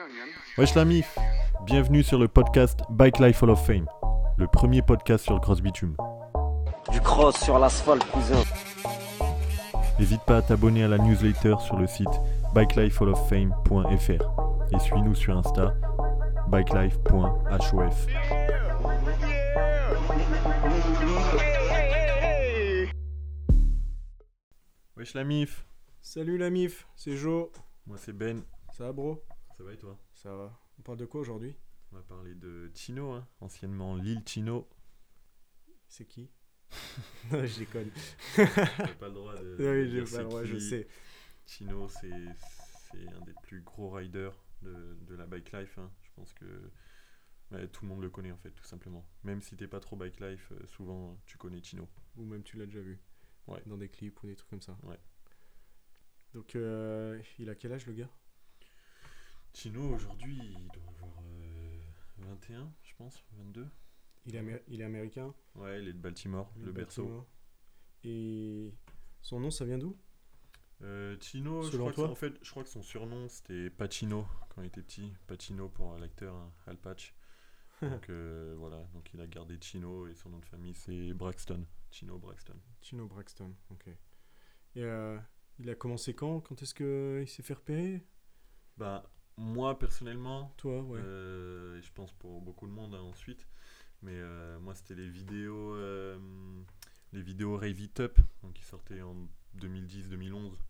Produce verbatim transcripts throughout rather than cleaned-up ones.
Wesh la mif, bienvenue sur le podcast Bike Life Hall of Fame, le premier podcast sur le cross bitume. Du cross sur l'asphalte, cousin. N'hésite pas à t'abonner à la newsletter sur le site bike life hall of fame point f r et suis-nous sur Insta bikelife point hof. Wesh la mif. Salut la mif, c'est Joe. Moi c'est Ben. Ça va bro? Ça va et toi? Ça va. On parle de quoi aujourd'hui? On va parler de Chino, hein, anciennement Lil Chino. C'est qui? Non, je déconne. T'as pas le droit de... Oui, de j'ai dire pas le droit, c'est je qui. sais. Chino, c'est, c'est un des plus gros riders de, de la bike life. Hein. Je pense que ouais, tout le monde le connaît en fait, tout simplement. Même si t'es pas trop bike life, euh, souvent tu connais Chino. Ou même tu l'as déjà vu. Ouais. Dans des clips ou des trucs comme ça. Ouais. Donc, euh, il a quel âge le gars? Chino, aujourd'hui, il doit avoir euh, vingt et un, je pense, vingt-deux. Il est, améri- il est américain? Ouais, il est de Baltimore, Il est le de berceau. Baltimore. Et son nom, ça vient d'où? Euh, Chino, je Selon crois, que, toi en fait, je crois que son surnom c'était Pacino quand il était petit. Pacino pour l'acteur hein, Al Patch. Donc euh, voilà, donc il a gardé Chino et son nom de famille c'est Braxton. Chino Braxton. Chino Braxton, ok. Et euh, il a commencé quand? Quand est-ce qu'il s'est fait repérer? Bah, moi personnellement, Toi, ouais. euh, et je pense pour beaucoup de monde hein, ensuite, mais euh, moi c'était les vidéos, euh, les vidéos Rave It Up, donc qui sortaient en deux mille dix deux mille onze.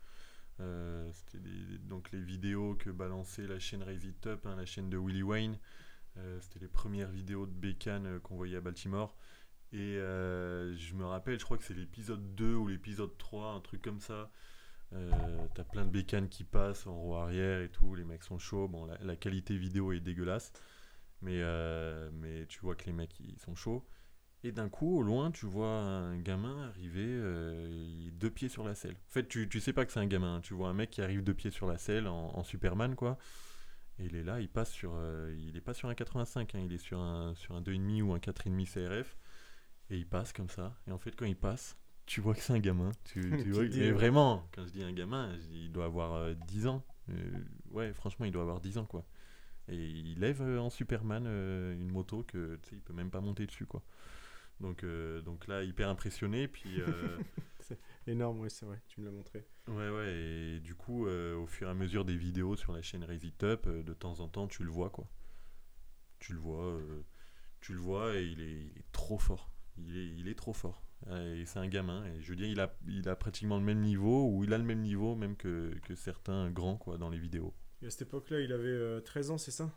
Euh, c'était des, donc les vidéos que balançait la chaîne Rave It Up, hein, la chaîne de Willie Wayne. Euh, c'était les premières vidéos de bécane euh, qu'on voyait à Baltimore. Et euh, je me rappelle, je crois que c'est l'épisode deux ou l'épisode trois, un truc comme ça. Euh, t'as plein de bécanes qui passent en roue arrière et tout, les mecs sont chauds. Bon, la, la qualité vidéo est dégueulasse, mais, euh, mais tu vois que les mecs ils sont chauds. Et d'un coup, au loin, tu vois un gamin arriver, euh, il est deux pieds sur la selle. En fait, tu, tu sais pas que c'est un gamin, hein. Tu vois un mec qui arrive deux pieds sur la selle en, en Superman, quoi. Et il est là, il passe sur, euh, il est pas sur un quatre-vingt-cinq, hein, il est sur un, sur un deux virgule cinq ou un quatre virgule cinq C R F. Et il passe comme ça. Et en fait, quand il passe, tu vois que c'est un gamin. Tu, tu vois, mais vraiment, quand je dis un gamin, je dis, il doit avoir euh, dix ans. Euh, ouais, franchement, il doit avoir dix ans, quoi. Et il lève euh, en Superman euh, une moto que, tu sais, il peut même pas monter dessus, quoi. Donc, euh, donc là, hyper impressionné. Puis, euh, C'est énorme, ouais, c'est vrai, tu me l'as montré. ouais, ouais. Et du coup, euh, au fur et à mesure des vidéos sur la chaîne Raise It Up, euh, de temps en temps, tu le vois, quoi. Tu le vois, euh, tu le vois et il est, il est trop fort. Il est, il est trop fort. Et c'est un gamin. Et je veux dire, il a, il a pratiquement le même niveau, ou il a le même niveau même que, que certains grands, quoi, dans les vidéos. Et à cette époque-là, il avait euh, treize ans, c'est ça?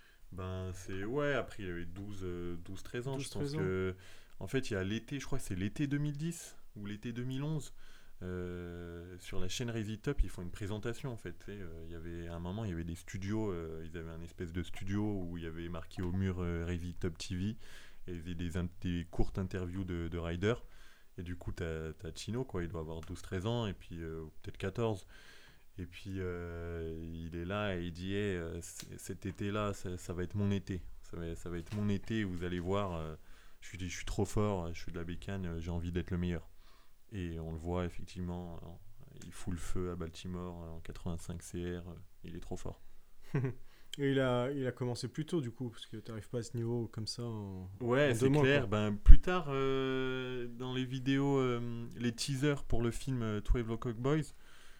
Ben, c'est. Ouais, après, il avait douze treize ans. douze, Je pense treize ans. que. En fait, il y a l'été, je crois que c'est l'été deux mille dix ou l'été deux mille onze. Euh, sur la chaîne Raise It Up, ils font une présentation en fait. Tu sais, euh, il y avait à un moment, il y avait des studios. Euh, ils avaient un espèce de studio où il y avait marqué au mur euh, Raise It Up T V. Et il y avait des, in- des courtes interviews de, de riders. Et du coup, t'as, t'as Chino, quoi. Il doit avoir douze treize ans, et puis euh, peut-être quatorze. Et puis, euh, il est là et il dit hey, euh, c- cet été-là, ça, ça va être mon été. Ça va, ça va être mon été, vous allez voir. Euh, je, suis, je suis trop fort, je fais de la bécane, euh, j'ai envie d'être le meilleur. Et on le voit effectivement, en- il fout le feu à Baltimore en quatre-vingt-cinq C R, euh, il est trop fort. Et il a, il a commencé plus tôt, du coup, parce que t'arrives pas à ce niveau comme ça en, Ouais, en c'est deux mois, clair. quoi. Ben, plus tard, euh, dans les vidéos, euh, les teasers pour le film euh, twelve O'Clock Boys,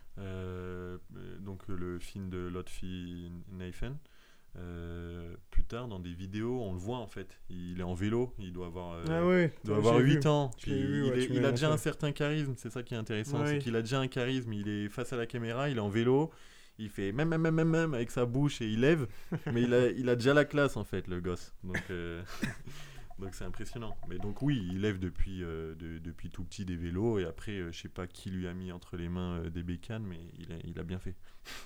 euh, euh, donc euh, le film de Lotfi Nathan, euh, plus tard dans des vidéos, on le voit en fait. Il est en vélo, il doit avoir, euh, Ah ouais, il doit ouais, avoir j'ai vu. huit ans. Je Puis l'ai vu, il, ouais, est- tu me il l'as a déjà un montré. certain charisme, c'est ça qui est intéressant. Ouais. C'est qu'il a déjà un charisme, il est face à la caméra, il est en vélo, il fait même, même, même, même, même avec sa bouche et il lève, mais il a, il a déjà la classe en fait, le gosse. Donc. euh, Donc c'est impressionnant. Mais donc oui, il lève depuis, euh, de- depuis tout petit des vélos et après, euh, je sais pas qui lui a mis entre les mains euh, des bécanes, mais il a, il a bien fait.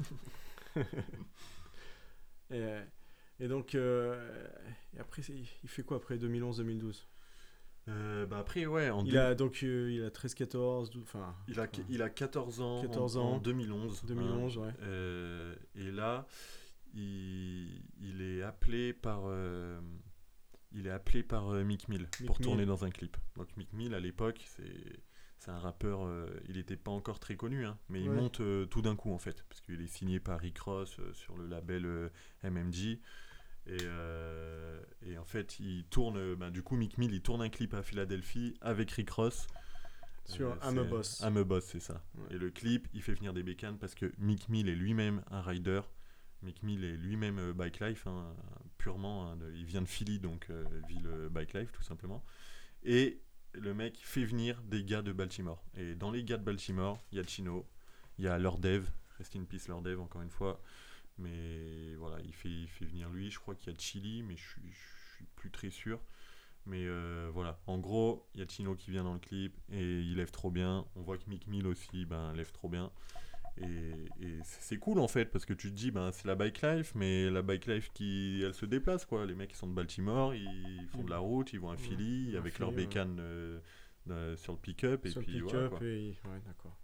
Et, euh, et donc, euh, et après, c'est- il fait quoi après deux mille onze deux mille douze? Euh, bah après, ouais, en Il deux- a donc euh, il a treize quatorze, douze, enfin il, a, il a quatorze ans, quatorze en, ans. en deux mille onze. deux mille onze, hein. ouais. Euh, et là, il, il est appelé par... euh, il est appelé par euh, Mick Mill Mick pour Mill. tourner dans un clip. Donc Mick Mill, à l'époque, c'est, c'est un rappeur, euh, il n'était pas encore très connu, hein, mais il Ouais. monte euh, tout d'un coup en fait, parce qu'il est signé par Rick Ross euh, sur le label euh, M M G. Et, euh, et en fait, il tourne, euh, ben, du coup, Meek Mill, il tourne un clip à Philadelphie avec Rick Ross. Sur Euh, I'm a c'est- Boss. I'm a Boss, c'est ça. Ouais. Et le clip, il fait venir des bécanes parce que Meek Mill est lui-même un rider. Meek Mill est lui-même euh, bike life, hein, purement. Hein, de- il vient de Philly, donc euh, ville euh, bike life, tout simplement. Et le mec fait venir des gars de Baltimore. Et dans les gars de Baltimore, il y a Chino, il y a Lord Dev, rest in peace Lord Dev, encore une fois. Mais voilà, il fait, il fait venir lui. Je crois qu'il y a Chili, mais je suis, je suis plus très sûr. Mais euh, voilà, en gros, il y a Chino qui vient dans le clip et il lève trop bien. On voit que Meek Mill aussi ben, lève trop bien. Et, et c'est c'est cool en fait, parce que tu te dis, ben, c'est la bike life, mais la bike life qui elle se déplace quoi. Les mecs ils sont de Baltimore, ils font de la route, ils vont à Philly Ouais, à avec Philly, leur ouais. bécane euh, euh, sur le pick-up. Et Sur le puis pick-up, voilà quoi. et... Ouais, d'accord.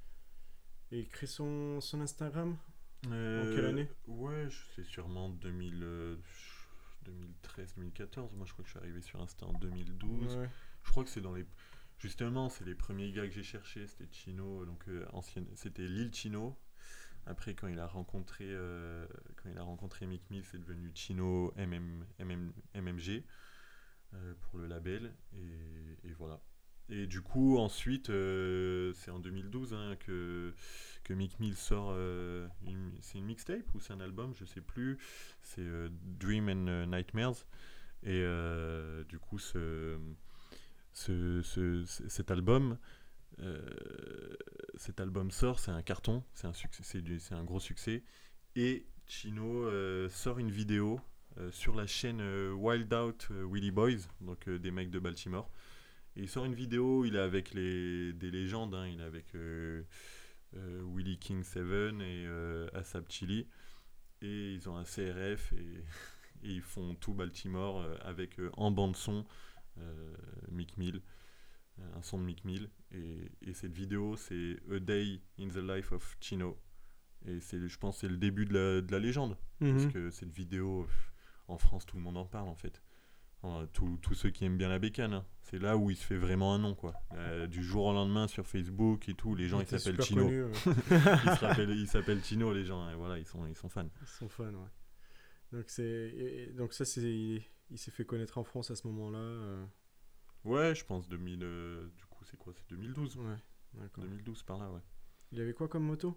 Et il crée son, son Instagram Euh, En quelle année Ouais, je- c'est sûrement deux mille, euh, deux mille treize deux mille quatorze. Moi je crois que je suis arrivé sur Insta en deux mille douze. Ouais. Je crois que c'est dans les. Justement, c'est les premiers gars que j'ai cherchés. C'était Chino, donc euh, ancienne. C'était Lil Chino. Après, quand il a rencontré, euh, quand il a rencontré Meek Mill, c'est devenu Chino M M, M M, M M G euh, pour le label. Et, et voilà. Et du coup, ensuite, euh, c'est en deux mille douze hein, que, que Meek Mill sort. euh, une- c'est une mixtape ou c'est un album, je sais plus. C'est euh, Dream and euh, Nightmares. Et euh, du coup, ce, ce, ce- ce- cet album, euh, cet album sort, c'est un carton, c'est un succès, c'est, du- c'est un gros succès. Et Chino euh, sort une vidéo euh, sur la chaîne euh, Wild Out euh, Willy Boys, donc euh, des mecs de Baltimore. Et il sort une vidéo, il est avec les, des légendes, hein, il est avec euh, euh, Willie King sept et euh, Asap Chili. Et ils ont un C R F et, et ils font tout Baltimore euh, avec euh, en bande-son euh, Meek Mill, euh, un son de Meek Mill. Et, et cette vidéo, c'est A Day in the Life of Chino. Et c'est, je pense que c'est le début de la, de la légende. Parce Mhm. que cette vidéo, pff, en France, tout le monde en parle en fait. Enfin, tous tous ceux qui aiment bien la bécane, hein. C'est là où il se fait vraiment un nom, quoi. Euh, du jour au lendemain sur Facebook et tout, les gens Il ils était s'appellent super Chino. connu, ouais. ils, se rappellent- ils s'appellent Chino, les gens, et voilà, ils sont, ils sont fans. Ils sont fans, ouais. Donc, c'est... et- et- donc ça, c'est... il... il s'est fait connaître en France à ce moment-là. euh, Ouais, je pense deux mille. euh, du coup, c'est quoi? C'est deux mille douze. Ouais, d'accord. deux mille douze par là, ouais. Il avait quoi comme moto?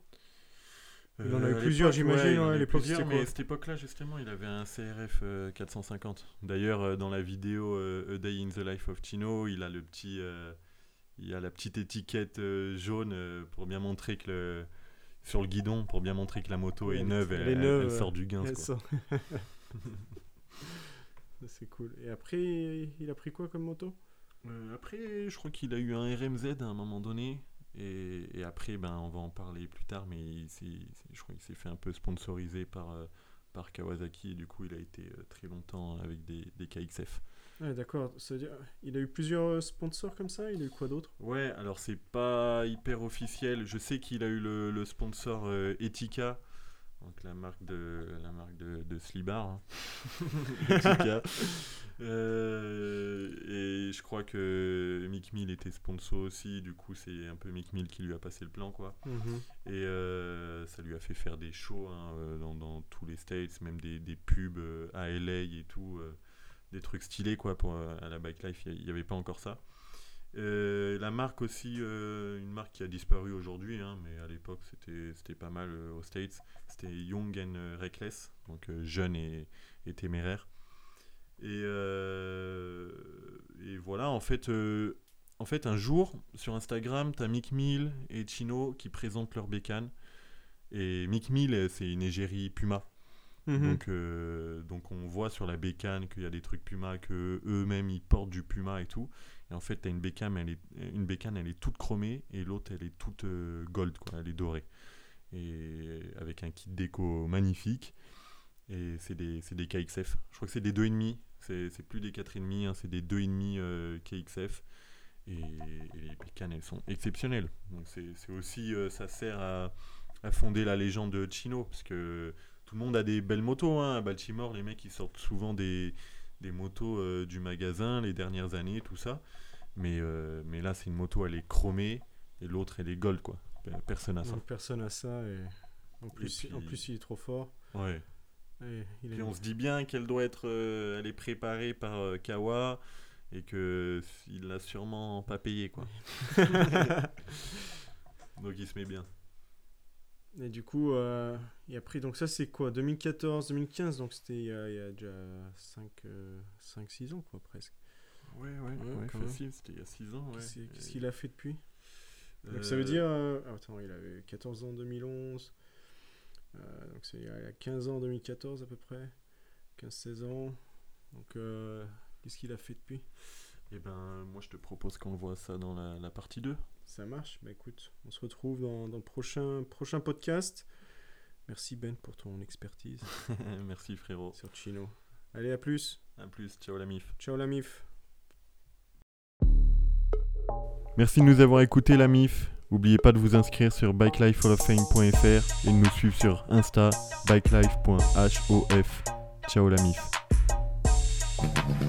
Il Euh, en a eu à plusieurs, l'époque, j'imagine, il en ouais, a à eu l'époque, plusieurs, c'était mais quoi? à cette époque-là, justement, il avait un C R F euh, quatre cent cinquante. D'ailleurs, euh, dans la vidéo euh, A Day in the Life of Chino, il a le petit, euh, il a la petite étiquette euh, jaune euh, pour bien montrer que le, sur le guidon, pour bien montrer que la moto Ouais, est elle est- neuve, elle elle, est elle- neuve, elle ouais. sort du gain. Elle Quoi. sort. C'est cool. Et après, il a pris quoi comme moto? Euh, après, je crois qu'il a eu un R M Z à un moment donné. Et, et après, ben, on va en parler plus tard, mais il s'est- c'est- je crois qu'il s'est fait un peu sponsoriser par, euh, par Kawasaki. Et du coup, il a été euh, très longtemps avec des, des K X F. Ouais, d'accord. Ça veut dire, il a eu plusieurs euh, sponsors comme ça? Il a eu quoi d'autre? Ouais, alors c'est pas hyper officiel. Je sais qu'il a eu le, le sponsor euh, Etika, donc la marque de la marque de, de Slibar, hein. Etika. Euh, et je crois que Meek Mill était sponsor aussi. Du coup, c'est un peu Meek Mill qui lui a passé le plan, quoi. Mhm. Et euh, ça lui a fait faire des shows hein, euh, dans, dans tous les States, même des, des pubs euh, à L A et tout. euh, des trucs stylés quoi pour euh, à la bike life, il n'y avait pas encore ça. Euh, la marque aussi, euh, une marque qui a disparu aujourd'hui, hein, mais à l'époque c'était c'était pas mal euh, aux States. C'était Young and euh, Reckless, donc euh, jeune et, et téméraire. Et, euh, et voilà, en fait, euh, en fait, un jour sur Instagram, t'as Meek Mill et Chino qui présentent leur bécane. Et Meek Mill, c'est une égérie Puma. Mhm. Donc, euh, donc on voit sur la bécane qu'il y a des trucs Puma, que eux-mêmes ils portent du Puma et tout. Et en fait, t'as une bécane, elle est, une bécane, elle est toute chromée et l'autre elle est toute euh, gold, quoi, elle est dorée. Et avec un kit déco magnifique. Et c'est des, c'est des K X F. Je crois que c'est des deux virgule cinq. C'est, c'est plus des quatre virgule cinq, hein, c'est des deux virgule cinq euh, K X F. Et, et les bécanes, elles sont exceptionnelles. Donc c'est, c'est aussi, euh, ça sert à, à fonder la légende de Chino, parce que tout le monde a des belles motos, hein. À Baltimore, les mecs ils sortent souvent des, des motos euh, du magasin les dernières années, tout ça. Mais, euh, mais là, c'est une moto, elle est chromée et l'autre, elle est gold, quoi. Personne n'a ça. Donc, personne n'a ça. Et en plus, puis- en plus, il est trop fort. Ouais. Et il Puis est... on se dit bien qu'elle doit être, euh, elle est préparée par euh, Kawa et que il l'a sûrement pas payé, quoi. Donc il se met bien. Et du coup, euh, il a pris. Donc, ça, c'est quoi, deux mille quatorze, deux mille quinze. Donc, c'était il y a, il y a déjà cinq six ans, quoi, presque. Ouais, ouais, Ouais, ouais, quand même. facile. C'était il y a six ans. Ouais. Qu'est-ce qu'est-ce Et, qu'il a fait depuis? Donc, euh, ça veut dire. euh, ah, attends, il avait quatorze ans en deux mille onze. Euh, donc, c'est il y a quinze ans en deux mille quatorze, à peu près. quinze seize ans. Donc, euh, qu'est-ce qu'il a fait depuis? Eh ben, moi je te propose qu'on voit ça dans la, la partie deux. Ça marche. Bah écoute, on se retrouve dans, dans le prochain, prochain podcast. Merci Ben pour ton expertise Merci frérot. sur Chino. Allez, à plus. A plus, ciao la mif. Ciao la mif. Merci de nous avoir écouté la mif. N'oubliez pas de vous inscrire sur bike life hall of fame point f r et de nous suivre sur Insta bike life point hof. Ciao la mif.